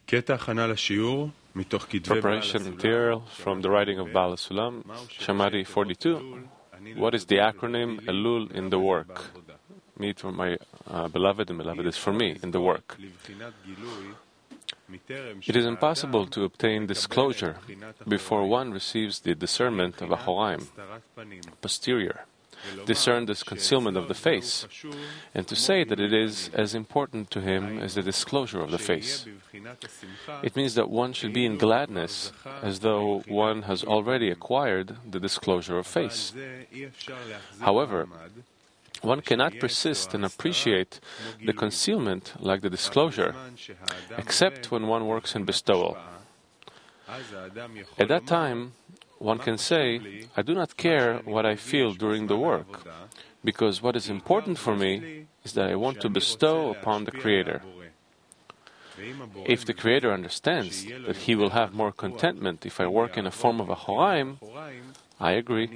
Preparation material from the writing of Baal Sulam, Shamari 42. What is the acronym Elul in the work? Meet for my beloved, and beloved is for me in the work. It is impossible to obtain disclosure before one receives the discernment of a Horaim, posterior, discern this concealment of the face, and to say that it is as important to him as the disclosure of the face. It means that one should be in gladness as though one has already acquired the disclosure of face. However, one cannot persist and appreciate the concealment like the disclosure, except when one works in bestowal. At that time, one can say, I do not care what I feel during the work, because what is important for me is that I want to bestow upon the Creator. If the Creator understands that He will have more contentment if I work in a form of a Horaim, I agree.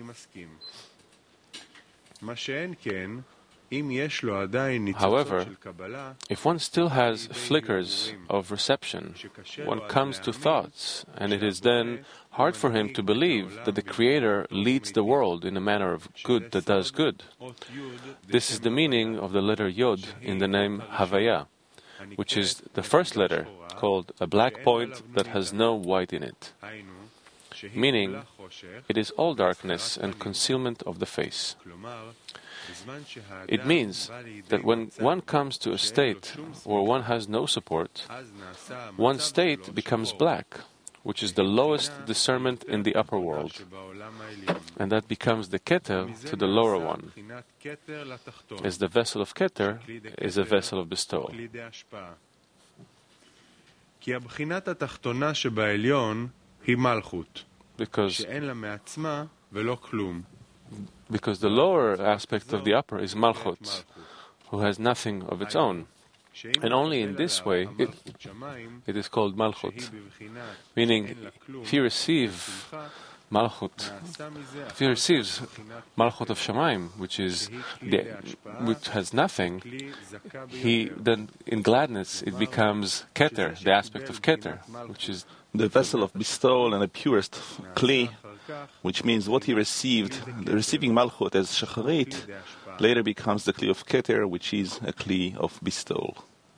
However, if one still has flickers of reception, one comes to thoughts, and it is then hard for him to believe that the Creator leads the world in a manner of good that does good. This is the meaning of the letter Yod in the name Havaya, which is the first letter, called a black point that has no white in it. Meaning, it is all darkness and concealment of the face. It means that when one comes to a state where one has no support, one's state becomes black, which is the lowest discernment in the upper world, and that becomes the Keter to the lower one, as the vessel of Keter is a vessel of bestowal. Because the lower aspect of the upper is Malchut, who has nothing of its own. And only in this way it is called Malchut. Meaning, if he receives Malchut of Shamayim, which has nothing, he then in gladness it becomes Keter, the aspect of Keter, which is the vessel of bestowal and the purest Kli, which means what he received, the receiving Malchut as Shacharit, later becomes the Kli of Keter, which is a Kli of bestowal.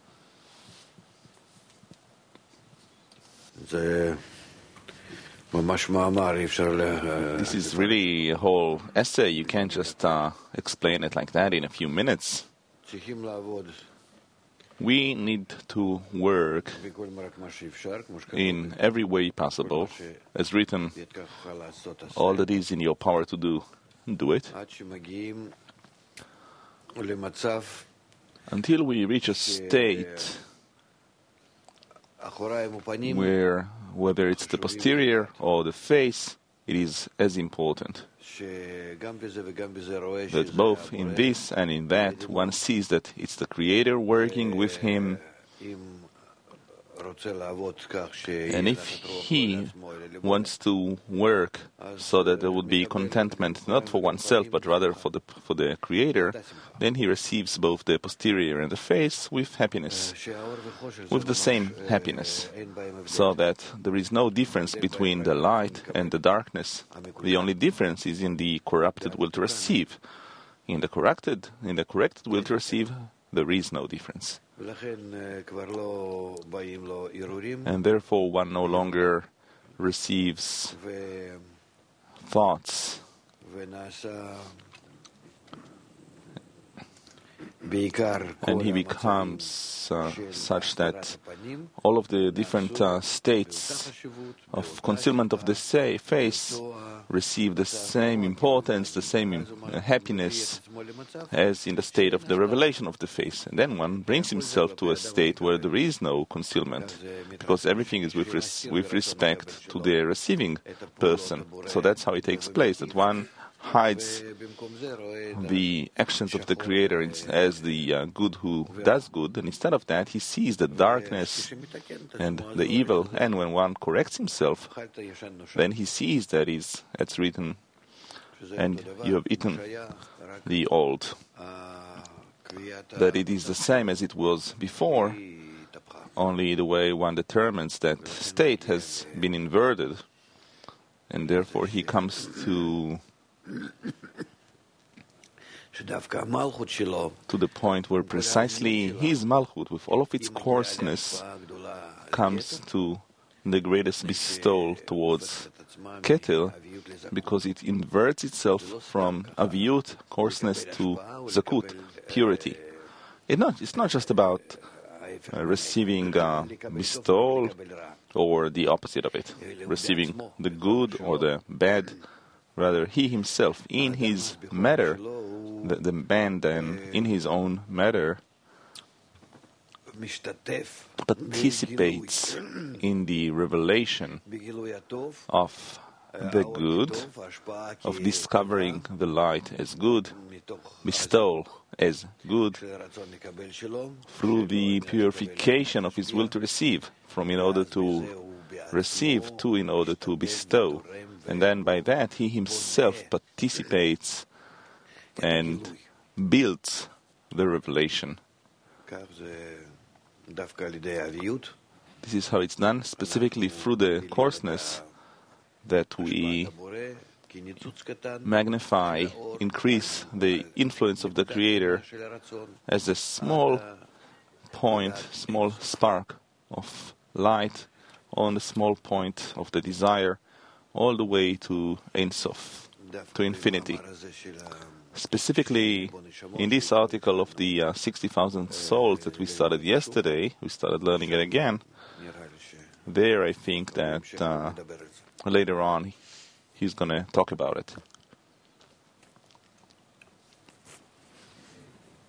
This is really a whole essay. You can't just explain it like that in a few minutes. We need to work in every way possible, as written, all that is in your power to do, do it, until we reach a state where, whether it's the posterior or the face, it is as important. That both in this and in that, one sees that it's the Creator working with him, and if he wants to work so that there would be contentment not for oneself but rather for the Creator, then he receives both the posterior and the face with happiness, with the same happiness, so that there is no difference between the light and the darkness. The only difference is in the corrupted will to receive. In the corrected will to receive, there is no difference. And therefore one no longer receives thoughts, and he becomes such that all of the different states of concealment of the face receive the same importance, the same happiness as in the state of the revelation of the face. And then one brings himself to a state where there is no concealment, because everything is with respect to the receiving person. So that's how it takes place, that one hides the actions of the Creator as the good who does good, and instead of that he sees the darkness and the evil, and when one corrects himself, then he sees that it's written, and you have eaten the old, that it is the same as it was before, only the way one determines that state has been inverted, and therefore he comes to the point where precisely his Malchut, with all of its coarseness, comes to the greatest bestowal towards Keter, because it inverts itself from Aviyut, coarseness, to Zakut, purity. It's not just about receiving bestowal or the opposite of it, receiving the good or the bad. Rather, he himself, in his matter, the man then, in his own matter, participates in the revelation of the good, of discovering the light as good, bestowal as good, through the purification of his will to receive, from in order to receive to in order to bestow. And then by that he himself participates and builds the revelation. This is how it's done, specifically through the coarseness that we magnify, increase the influence of the Creator as a small point, small spark of light on the small point of the desire, all the way to Ein Sof, to infinity. Specifically, in this article of the 60,000 souls that we started yesterday, we started learning it again. There I think that later on he's going to talk about it.